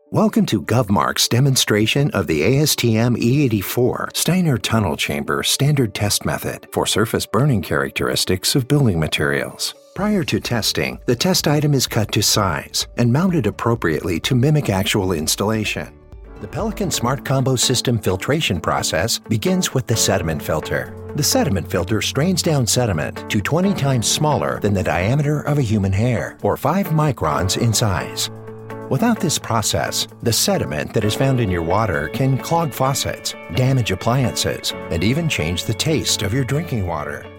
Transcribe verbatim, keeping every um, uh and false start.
Welcome to GovMark's demonstration of the A S T M E eighty-four Steiner Tunnel Chamber Standard Test Method for surface burning characteristics of building materials. Prior to testing, the test item is cut to size and mounted appropriately to mimic actual installation. The Pelican Smart Combo System filtration process begins with the sediment filter. The sediment filter strains down sediment to twenty times smaller than the diameter of a human hair, or five microns in size. Without this process, the sediment that is found in your water can clog faucets, damage appliances, and even change the taste of your drinking water.